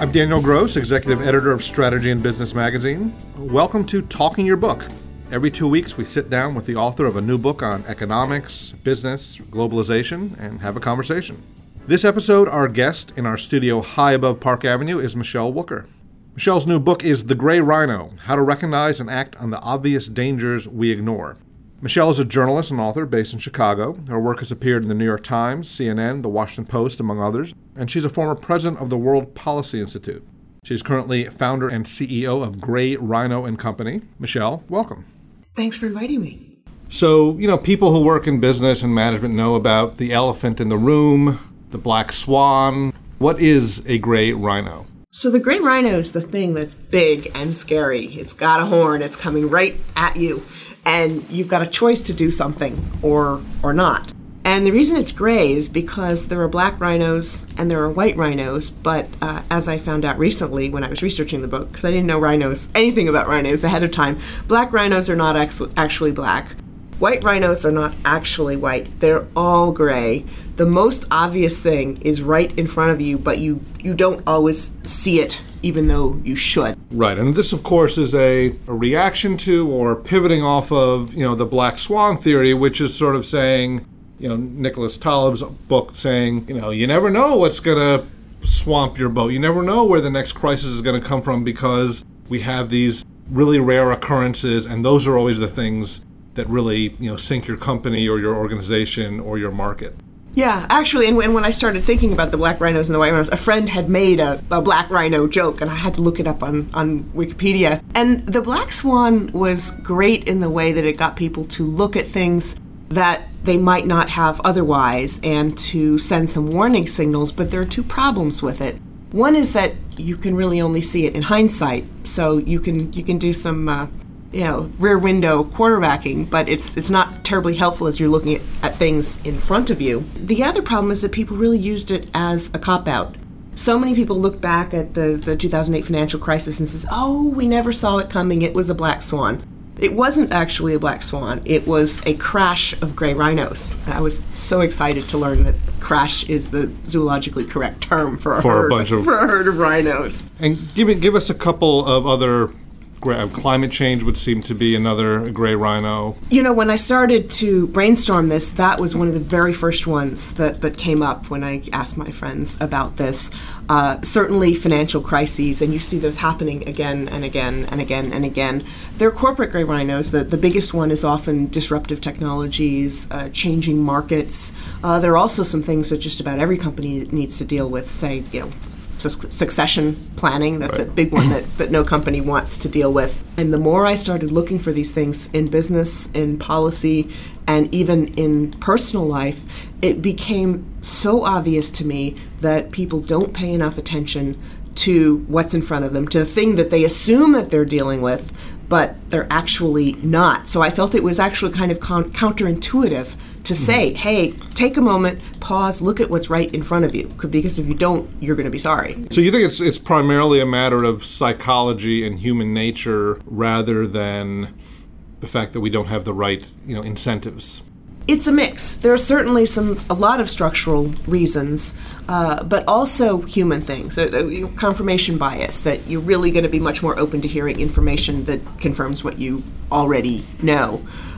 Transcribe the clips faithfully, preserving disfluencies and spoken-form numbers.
I'm Daniel Gross, Executive Editor of Strategy and Business Magazine. Welcome to Talking Your Book. Every two weeks, we sit down with the author of a new book on economics, business, globalization, and have a conversation. This episode, our guest in our studio high above Park Avenue is Michelle Wucker. Michelle's new book is The Gray Rhino, How to Recognize and Act on the Obvious Dangers We Ignore. Michelle is a journalist and author based in Chicago. Her work has appeared in the New York Times, C N N, The Washington Post, among others, and she's a former president of the World Policy Institute. She's currently founder and C E O of Gray Rhino and Company. Michelle, welcome. Thanks for inviting me. So, you know, people who work in business and management know about the elephant in the room, the black swan. What is a gray rhino? So the gray rhino is the thing that's big and scary. It's got a horn. It's coming right at you. And you've got a choice to do something or or not. And the reason it's gray is because there are black rhinos and there are white rhinos. But uh, as I found out recently when I was researching the book, because I didn't know rhinos, anything about rhinos ahead of time, black rhinos are not ex- actually black. White rhinos are not actually white. They're all gray. The most obvious thing is right in front of you, but you, you don't always see it, even though you should. Right, and this, of course, is a, a reaction to or pivoting off of, you know, the black swan theory, which is sort of saying, you know, Nicholas Taleb's book saying, you know, you never know what's going to swamp your boat. You never know where the next crisis is going to come from because we have these really rare occurrences, and those are always the things that really, you know, sink your company or your organization or your market. Yeah, actually, and when, when I started thinking about the black rhinos and the white rhinos, a friend had made a, a black rhino joke, and I had to look it up on, on Wikipedia. And the black swan was great in the way that it got people to look at things that they might not have otherwise and to send some warning signals, but there are two problems with it. One is that you can really only see it in hindsight, so you can you can do some uh, you know, rear window quarterbacking, but it's it's not terribly helpful as you're looking at, at things in front of you. The other problem is that people really used it as a cop-out. So many people look back at the, the two thousand eight financial crisis and says, oh, we never saw it coming, it was a black swan. It wasn't actually a black swan, it was a crash of gray rhinos. I was so excited to learn that crash is the zoologically correct term for a, for herd, a bunch of for a herd of rhinos. And give, give us a couple of other. Climate change would seem to be another gray rhino. You know, when I started to brainstorm this, that was one of the very first ones that, that came up when I asked my friends about this. Uh, certainly financial crises, and you see those happening again and again and again and again. They're corporate gray rhinos. The, the biggest one is often disruptive technologies, uh, changing markets. Uh, there are also some things that just about every company needs to deal with, say, you know, succession planning. That's right. A big one that, that no company wants to deal with. And the more I started looking for these things in business, in policy, and even in personal life, it became so obvious to me that people don't pay enough attention to what's in front of them, to the thing that they assume that they're dealing with, but they're actually not. So I felt it was actually kind of con- counterintuitive to say, mm-hmm. hey, take a moment, pause, look at what's right in front of you, because if you don't, you're going to be sorry. So you think it's it's primarily a matter of psychology and human nature rather than the fact that we don't have the right, you know, incentives? It's a mix. There are certainly some a lot of structural reasons, uh, but also human things. Uh, confirmation bias, that you're really going to be much more open to hearing information that confirms what you already know.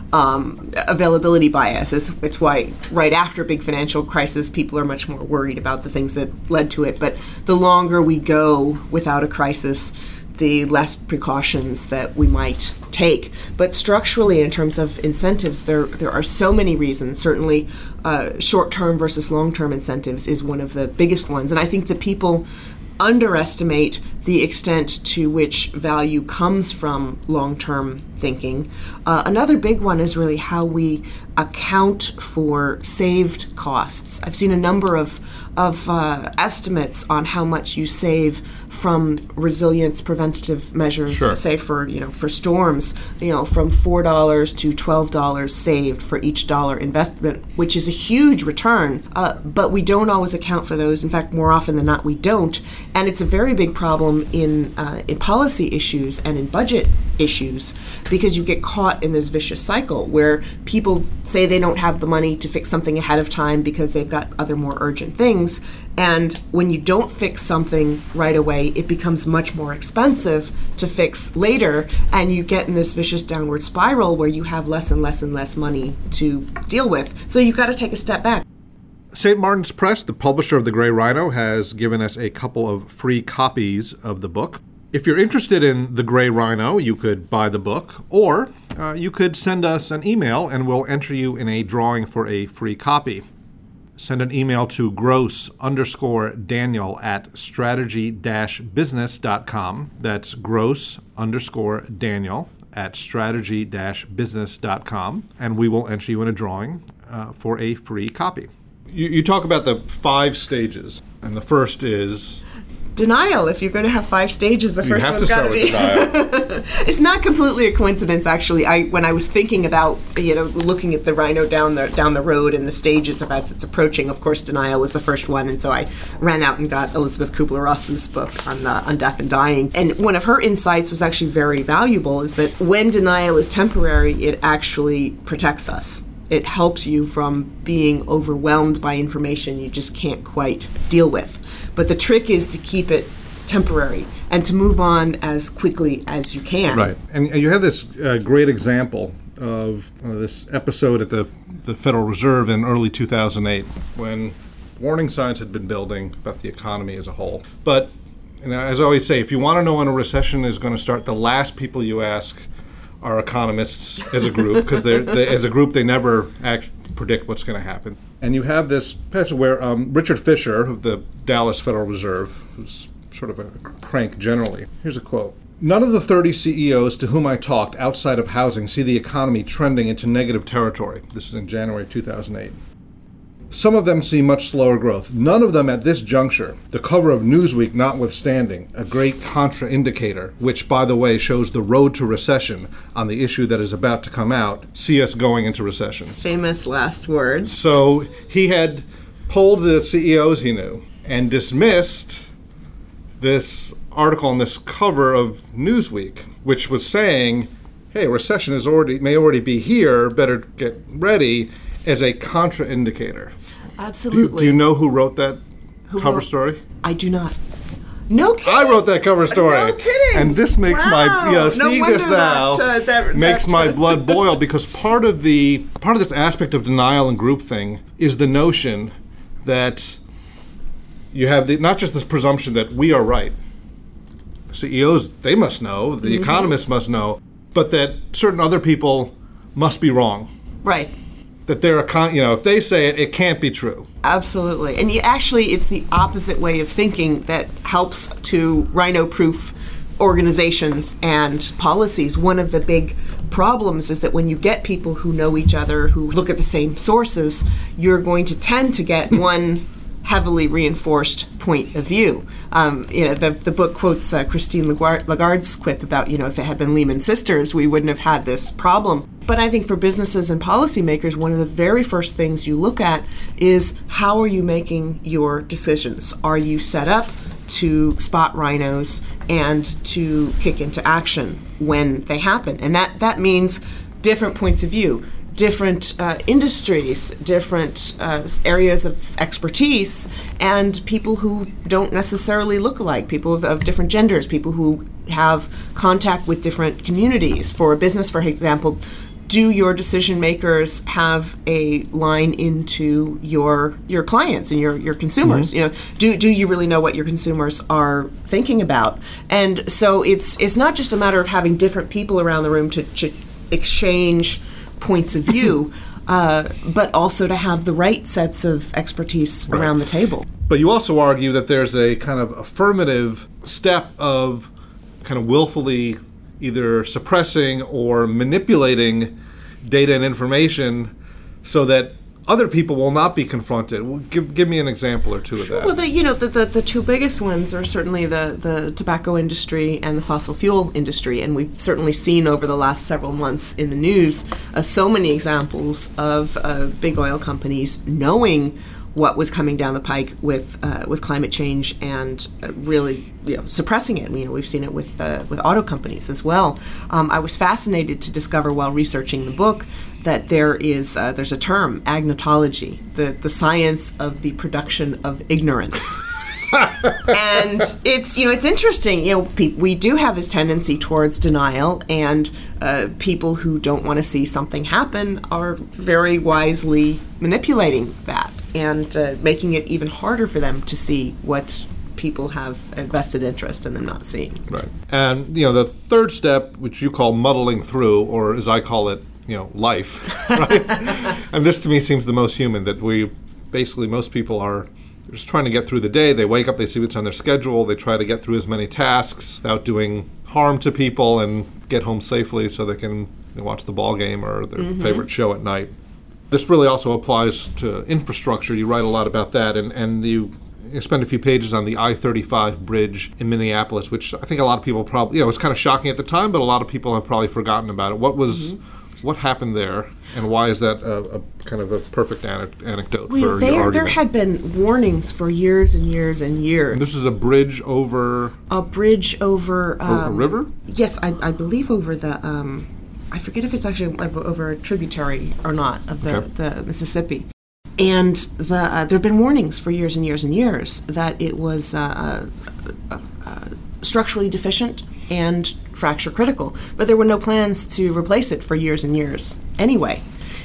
Um, availability bias is it's why right after a big financial crisis, people are much more worried about the things that led to it. But the longer we go without a crisis, the less precautions that we might take. But structurally, in terms of incentives, there there are so many reasons. Certainly, uh, short-term versus long-term incentives is one of the biggest ones. And I think that people underestimate the extent to which value comes from long-term thinking. Uh, another big one is really how we account for saved costs. I've seen a number of of uh, estimates on how much you save from resilience preventative measures, sure. say for you know for storms, you know from four dollars to twelve dollars saved for each dollar investment, which is a huge return. Uh, but we don't always account for those. In fact, more often than not, we don't. And it's a very big problem in uh, in policy issues and in budget issues, because you get caught in this vicious cycle where people say they don't have the money to fix something ahead of time because they've got other more urgent things. things, and when you don't fix something right away, it becomes much more expensive to fix later, and you get in this vicious downward spiral where you have less and less and less money to deal with. So you've got to take a step back. Saint Martin's Press, the publisher of The Gray Rhino, has given us a couple of free copies of the book. If you're interested in The Gray Rhino, you could buy the book, or uh, you could send us an email and we'll enter you in a drawing for a free copy. Send an email to gross underscore Daniel at strategy dash business dot com. That's gross underscore Daniel at strategy dash business dot com, and we will enter you in a drawing uh, for a free copy. You, you talk about the five stages, and the first is... denial. If you're going to have five stages, the you first have one's to got start to with be. denial. It's not completely a coincidence, actually. I when I was thinking about, you know, looking at the rhino down the down the road and the stages of as it's approaching, of course, denial was the first one, and so I ran out and got Elizabeth Kubler-Ross's book on uh, on death and dying. And one of her insights was actually very valuable: is that when denial is temporary, it actually protects us. It helps you from being overwhelmed by information you just can't quite deal with. But the trick is to keep it temporary and to move on as quickly as you can. Right. And, and you have this uh, great example of uh, this episode at the, the Federal Reserve in early two thousand eight when warning signs had been building about the economy as a whole. But and as I always say, if you want to know when a recession is going to start, the last people you ask are economists as a group, because they're they, as a group they never act, predict what's going to happen. And you have this passage where um, Richard Fisher of the Dallas Federal Reserve, who's sort of a crank generally, here's a quote: "None of the thirty C E Os to whom I talked outside of housing see the economy trending into negative territory." This is in January two thousand eight. "Some of them see much slower growth. None of them at this juncture, the cover of Newsweek notwithstanding, a great contraindicator, which, by the way, shows the road to recession on the issue that is about to come out, see us going into recession." Famous last words. So he had polled the C E Os he knew and dismissed this article on this cover of Newsweek, which was saying, hey, recession is already may already be here, better get ready, as a contraindicator. Absolutely. Do, do you know who wrote that who cover wrote, story? I do not. No kidding. I wrote that cover story. No kidding. And this makes wow. my, you know, no seeing this now that, uh, that, makes that, my blood boil, because part of the part of this aspect of denial and group thing is the notion that you have the, not just this presumption that we are right. C E Os, they must know, the mm-hmm. economists must know, but that certain other people must be wrong. Right. That they're a con, you know, if they say it, it can't be true. Absolutely. And you actually, it's the opposite way of thinking that helps to rhino-proof organizations and policies. One of the big problems is that when you get people who know each other, who look at the same sources, you're going to tend to get one heavily reinforced point of view. Um, you know, the, the book quotes uh, Christine Lagarde, Lagarde's quip about, you know, if it had been Lehman Sisters, we wouldn't have had this problem. But I think for businesses and policymakers, one of the very first things you look at is how are you making your decisions? Are you set up to spot rhinos and to kick into action when they happen? And that, that means different points of view, different uh, industries, different uh, areas of expertise, and people who don't necessarily look alike, people of, of different genders, people who have contact with different communities. For a business, for example, do your decision makers have a line into your your clients and your, your consumers? Mm-hmm. You know, do do you really know what your consumers are thinking about? And so it's it's not just a matter of having different people around the room to, to exchange points of view, uh, but also to have the right sets of expertise right. around the table. But you also argue that there's a kind of affirmative step of kind of willfully either suppressing or manipulating data and information so that other people will not be confronted. Well, give give me an example or two of that. Well, the, you know, the, the, the two biggest ones are certainly the, the tobacco industry and the fossil fuel industry, and we've certainly seen over the last several months in the news uh, so many examples of uh, big oil companies knowing what was coming down the pike with uh, with climate change and uh, really you know, suppressing it. You know, we've seen it with uh, with auto companies as well. Um, I was fascinated to discover while researching the book that there is uh, there's a term, agnotology, the the science of the production of ignorance. And it's you know it's interesting. You know, pe- we do have this tendency towards denial, and uh, people who don't want to see something happen are very wisely manipulating that and uh, making it even harder for them to see what people have a vested interest in them not seeing. Right. And you know, the third step, which you call muddling through, or as I call it, you know, life. Right. And this to me seems the most human. That we basically most people are. They're just trying to get through the day. They wake up, they see what's on their schedule, they try to get through as many tasks without doing harm to people and get home safely so they can watch the ball game or their mm-hmm. favorite show at night. This really also applies to infrastructure. You write a lot about that, and, and you, you spend a few pages on the I thirty-five bridge in Minneapolis, which I think a lot of people probably, you know, it was kind of shocking at the time, but a lot of people have probably forgotten about it. What was... Mm-hmm. What happened there, and why is that a, a kind of a perfect ane- anecdote well, for there, your argument? There had been warnings for years and years and years. And this is a bridge over... A bridge over... Um, a river? Yes, I, I believe over the... Um, I forget if it's actually over a tributary or not of the, okay. the Mississippi. And the uh, there have been warnings for years and years and years that it was uh, uh, uh, structurally deficient and fracture critical, but there were no plans to replace it for years and years anyway.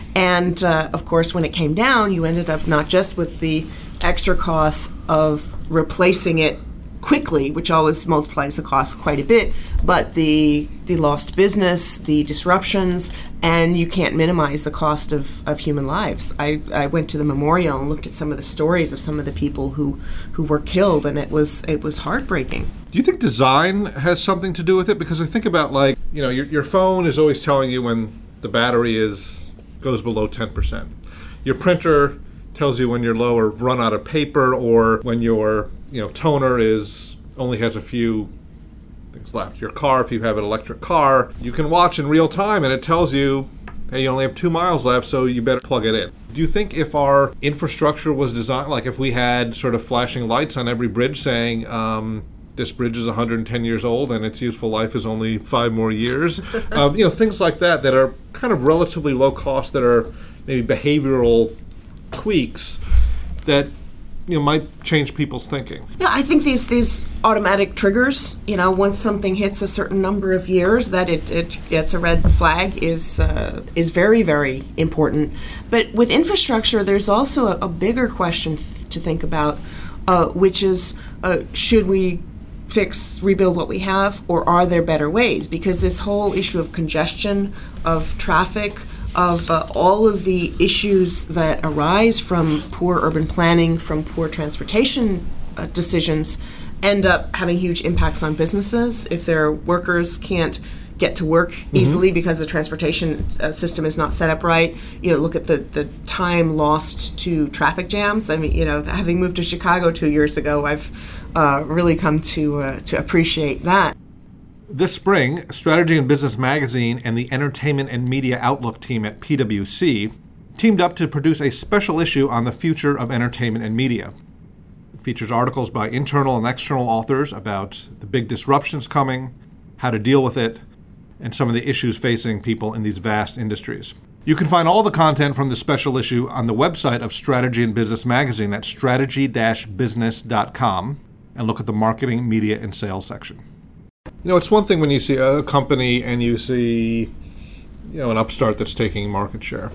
And uh, of course, when it came down, you ended up not just with the extra costs of replacing it quickly, which always multiplies the cost quite a bit, but the the lost business, the disruptions, and you can't minimize the cost of, of human lives. I, I went to the memorial and looked at some of the stories of some of the people who, who were killed, and it was it was heartbreaking. Do you think design has something to do with it? Because I think about, like, you know, your your phone is always telling you when the battery is goes below ten percent. Your printer tells you when you're low or run out of paper, or when your you know toner is only has a few things left. Your car, if you have an electric car, you can watch in real time and it tells you, hey, you only have two miles left, so you better plug it in. Do you think if our infrastructure was designed, like if we had sort of flashing lights on every bridge saying um, this bridge is one hundred ten years old and its useful life is only five more years, um, you know, things like that that are kind of relatively low cost, that are maybe behavioral tweaks that you know might change people's thinking. Yeah, I think these these automatic triggers, you know, once something hits a certain number of years that it, it gets a red flag is uh, is very, very important. But with infrastructure, there's also a, a bigger question th- to think about, uh, which is uh, should we fix, rebuild what we have, or are there better ways? Because this whole issue of congestion, of traffic, of uh, all of the issues that arise from poor urban planning, from poor transportation uh, decisions, end up having huge impacts on businesses. If their workers can't get to work mm-hmm. easily because the transportation uh, system is not set up right, you know, look at the, the time lost to traffic jams. I mean, you know, having moved to Chicago two years ago, I've uh, really come to uh, to appreciate that. This spring, Strategy and Business Magazine and the Entertainment and Media Outlook team at P W C teamed up to produce a special issue on the future of entertainment and media. It features articles by internal and external authors about the big disruptions coming, how to deal with it, and some of the issues facing people in these vast industries. You can find all the content from the special issue on the website of Strategy and Business Magazine at strategy dash business dot com, and look at the marketing, media, and sales section. You know, it's one thing when you see a company and you see, you know, an upstart that's taking market share.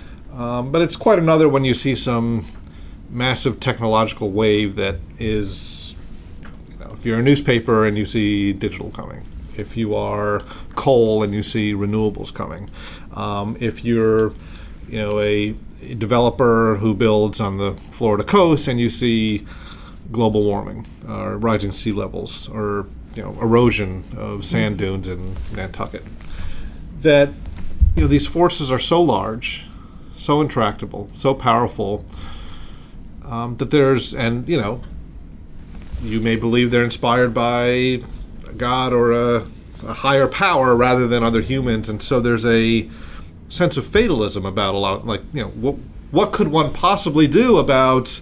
Um, but it's quite another when you see some massive technological wave that is, you know, if you're a newspaper and you see digital coming, if you are coal and you see renewables coming, um, if you're, you know, a, a developer who builds on the Florida coast and you see global warming, or rising sea levels, or you know, erosion of sand dunes in Nantucket. That, you know, these forces are so large, so intractable, so powerful, um, that there's, and, you know, you may believe they're inspired by a God or a, a higher power rather than other humans, and so there's a sense of fatalism about a lot, like, you know, what what could one possibly do about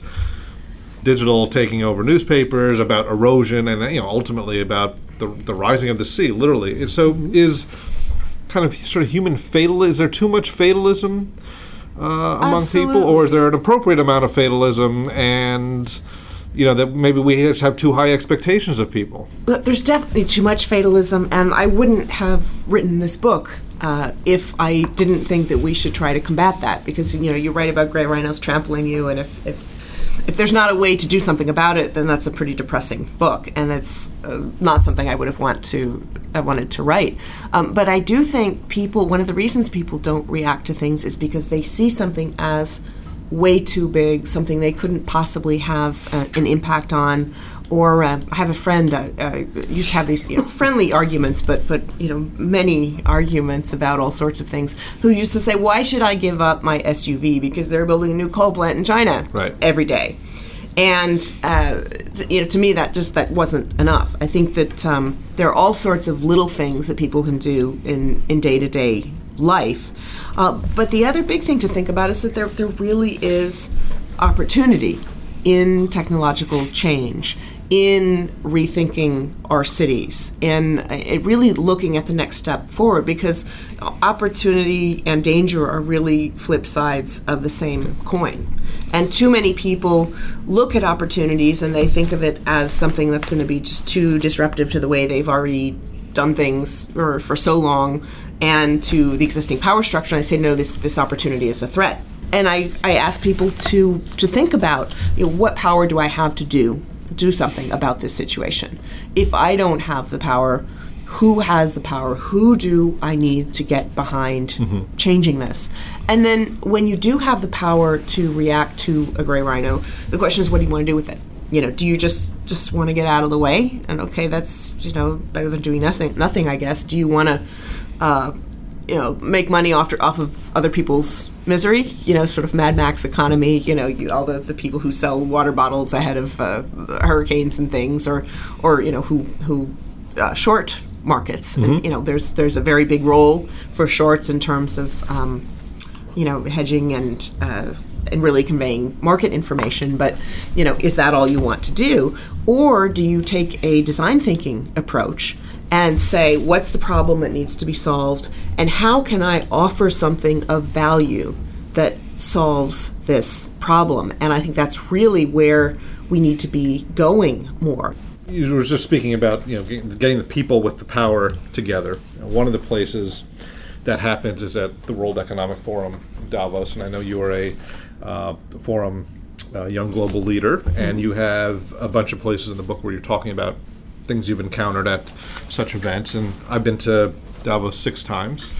digital taking over newspapers, about erosion, and you know ultimately about the the rising of the sea, literally. And so is kind of sort of human fatal. Is there too much fatalism uh, among Absolutely. people, or is there an appropriate amount of fatalism, and you know that maybe we just have too high expectations of people? But there's definitely too much fatalism, and I wouldn't have written this book uh, if I didn't think that we should try to combat that. Because you know you write about gray rhinos trampling you, and if if If there's not a way to do something about it, then that's a pretty depressing book, and it's uh, not something I would have want to I wanted to write. Um, but I do think people, one of the reasons people don't react to things is because they see something as way too big, something they couldn't possibly have uh, an impact on. Or uh, I have a friend uh, uh, used to have these you know, friendly arguments, but but you know many arguments about all sorts of things. Who used to say, "Why should I give up my S U V because they're building a new coal plant in China right. every day?" And uh, t- you know, to me, that just that wasn't enough. I think that um, there are all sorts of little things that people can do in in day to day life. Uh, but the other big thing to think about is that there there really is opportunity in technological change, in rethinking our cities, and uh, really looking at the next step forward, because opportunity and danger are really flip sides of the same coin. And too many people look at opportunities and they think of it as something that's going to be just too disruptive to the way they've already done things for, for so long and to the existing power structure. And I say, no, this this opportunity is a threat. And I, I ask people to to think about, you know, what power do I have to do do something about this situation? If I don't have the power, who has the power? Who do I need to get behind mm-hmm. changing this? And then when you do have the power to react to a gray rhino, the question is, what do you want to do with it? You know, do you just just want to get out of the way? And okay, that's, you know, better than doing nothing, nothing I guess. Do you want to uh, you know, make money off, off of other people's misery, you know, sort of Mad Max economy, you know, you, all the, the people who sell water bottles ahead of uh, hurricanes and things, or, or you know, who who uh, short markets. Mm-hmm. And, you know, there's there's a very big role for shorts in terms of, um, you know, hedging and uh, and really conveying market information. But, you know, is that all you want to do? Or do you take a design thinking approach and say, what's the problem that needs to be solved, and how can I offer something of value that solves this problem? And I think that's really where we need to be going more. You were just speaking about, you know, getting the people with the power together. One of the places that happens is at the World Economic Forum in Davos, and I know you are a uh, forum uh, young global leader, mm-hmm. and you have a bunch of places in the book where you're talking about things you've encountered at such events, and I've been to Davos six times,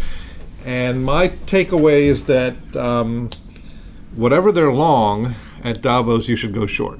and my takeaway is that um, whatever they're long at Davos, you should go short.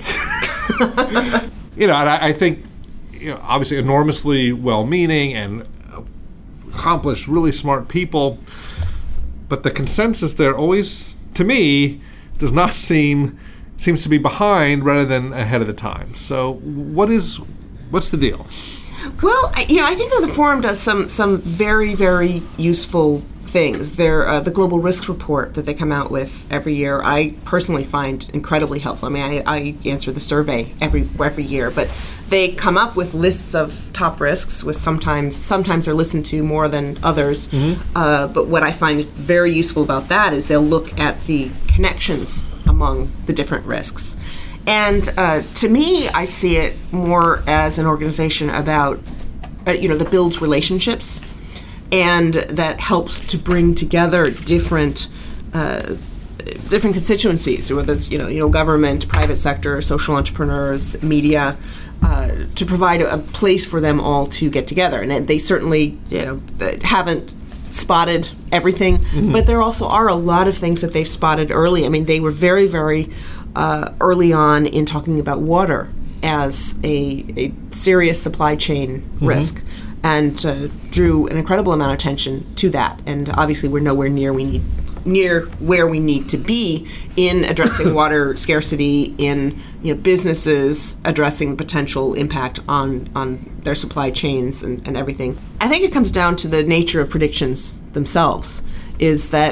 You know, and I, I think, you know, obviously enormously well-meaning and accomplished, really smart people, but the consensus there always, to me, does not seem seems to be behind rather than ahead of the time. So, what is What's the deal? Well, I, you know, I think that the forum does some some very, very useful things. They're, uh, the Global Risk Report that they come out with every year, I personally find incredibly helpful. I mean, I, I answer the survey every every year, but they come up with lists of top risks. With sometimes sometimes they're listened to more than others. Mm-hmm. Uh, but what I find very useful about that is they'll look at the connections among the different risks. And uh, to me, I see it more as an organization about, uh, you know, that builds relationships and that helps to bring together different uh, different constituencies, whether it's, you know, you know, government, private sector, social entrepreneurs, media, uh, to provide a, a place for them all to get together. And they certainly, you know, haven't spotted everything, mm-hmm. but there also are a lot of things that they've spotted early. I mean, they were very, very uh, early on in talking about water as a, a serious supply chain mm-hmm. risk, and uh, drew an incredible amount of attention to that. And obviously, we're nowhere near we need near where we need to be in addressing water scarcity, in, you know, businesses addressing the potential impact on on their supply chains and, and everything. I think it comes down to the nature of predictions themselves, is that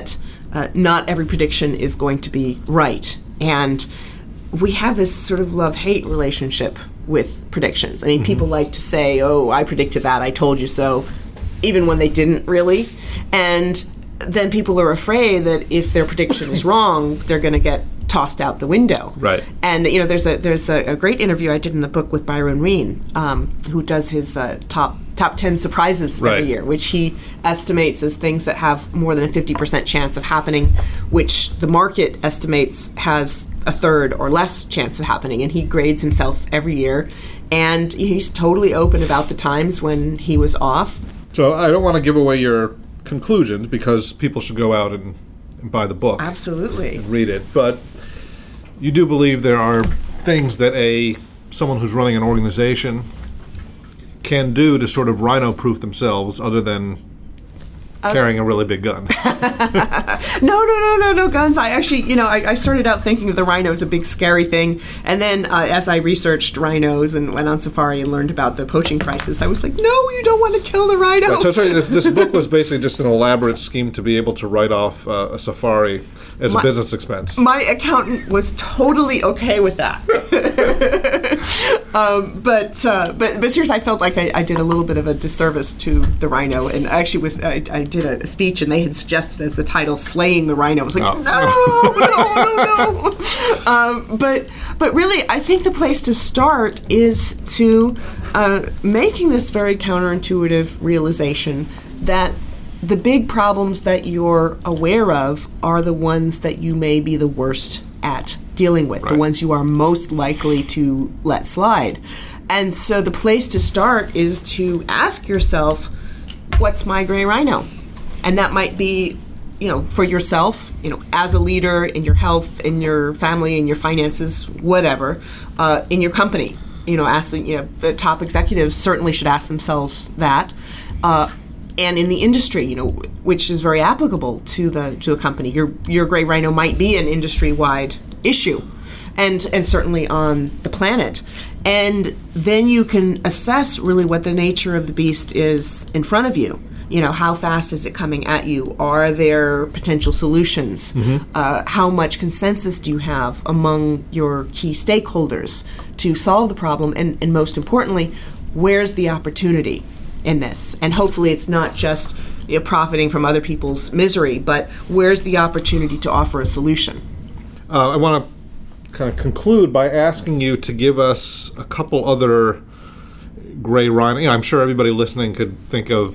uh, not every prediction is going to be right. And we have this sort of love-hate relationship with predictions. I mean, mm-hmm. people like to say, oh, I predicted that, I told you so, even when they didn't really. And then people are afraid that if their prediction is wrong, they're going to get tossed out the window. Right. And, you know, there's a there's a, a great interview I did in the book with Byron Reen, um, who does his uh, top top ten surprises right. every year, which he estimates as things that have more than a fifty percent chance of happening, which the market estimates has a third or less chance of happening. And he grades himself every year. And he's totally open about the times when he was off. So I don't want to give away your conclusions because people should go out and, and buy the book. Absolutely. And read it. But you do believe there are things that a someone who's running an organization can do to sort of rhino-proof themselves other than uh, carrying a really big gun. no, no, no, no, no guns. I actually, you know, I, I started out thinking of the rhino as a big scary thing. And then uh, as I researched rhinos and went on safari and learned about the poaching crisis, I was like, no, you don't want to kill the rhino. Right, so sorry, this, this book was basically just an elaborate scheme to be able to write off uh, a safari as my, a business expense. My accountant was totally okay with that. um, but, uh, but but seriously, I felt like I, I did a little bit of a disservice to the rhino, and I actually was I, I did a speech, and they had suggested as the title "Slaying the Rhino." I was like, oh. no, no, no, no. Um, but but really, I think the place to start is to uh, making this very counterintuitive realization that the big problems that you're aware of are the ones that you may be the worst at dealing with, right. the ones you are most likely to let slide. And so the place to start is to ask yourself, what's my gray rhino? And that might be, you know, for yourself, you know, as a leader, in your health, in your family, in your finances, whatever, uh, in your company. You know, ask, you know, the top executives certainly should ask themselves that. Uh, And in the industry, you know, which is very applicable to the to a company, your your gray rhino might be an industry-wide issue, and and certainly on the planet. And then you can assess really what the nature of the beast is in front of you. You know, how fast is it coming at you? Are there potential solutions? Mm-hmm. Uh, how much consensus do you have among your key stakeholders to solve the problem? And, and most importantly, where's the opportunity in this? And hopefully it's not just, you know, profiting from other people's misery, but where's the opportunity to offer a solution? Uh, I want to kind of conclude by asking you to give us a couple other gray rhino. You know, I'm sure everybody listening could think of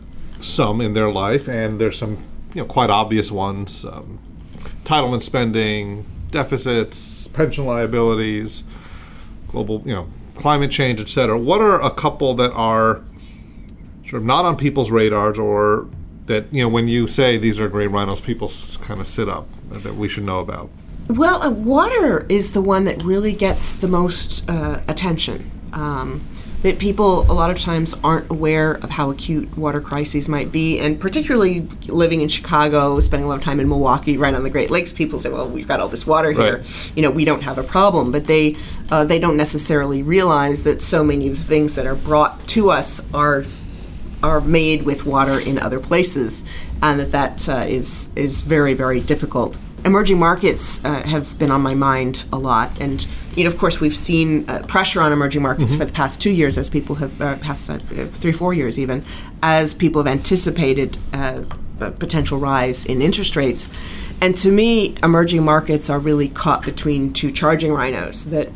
some in their life, and there's some, you know, quite obvious ones: um, entitlement spending, deficits, pension liabilities, global, you know, climate change, et cetera. What are a couple that are sort of not on people's radars, or that, you know, when you say these are gray rhinos, people s- kind of sit up, uh, that we should know about? Well, uh, water is the one that really gets the most uh, attention. Um, that people a lot of times aren't aware of how acute water crises might be, and particularly living in Chicago, spending a lot of time in Milwaukee, right on the Great Lakes, people say, well, we've got all this water here, right. you know, we don't have a problem. But they uh, they don't necessarily realize that so many of the things that are brought to us are are made with water in other places, and that that uh, is is very, very difficult. Emerging markets uh, have been on my mind a lot, and you know, of course, we've seen uh, pressure on emerging markets mm-hmm. for the past two years, as people have uh, past uh, three, four years even, as people have anticipated uh, a potential rise in interest rates. And to me, emerging markets are really caught between two charging rhinos. That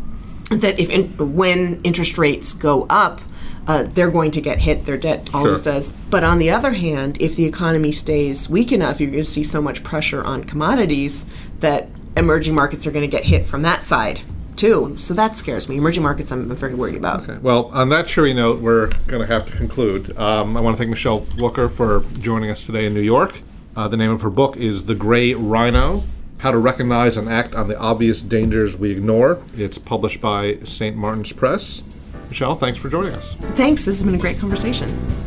that if in, when interest rates go up, Uh, they're going to get hit. Their debt always Sure. does. But on the other hand, if the economy stays weak enough, you're going to see so much pressure on commodities that emerging markets are going to get hit from that side too. So that scares me. Emerging markets, I'm, I'm very worried about. Okay. Well, on that cheery note, we're going to have to conclude. Um, I want to thank Michelle Wucker for joining us today in New York. Uh, the name of her book is The Gray Rhino: How to Recognize and Act on the Obvious Dangers We Ignore. It's published by Saint Martin's Press. Michelle, thanks for joining us. Thanks. This has been a great conversation.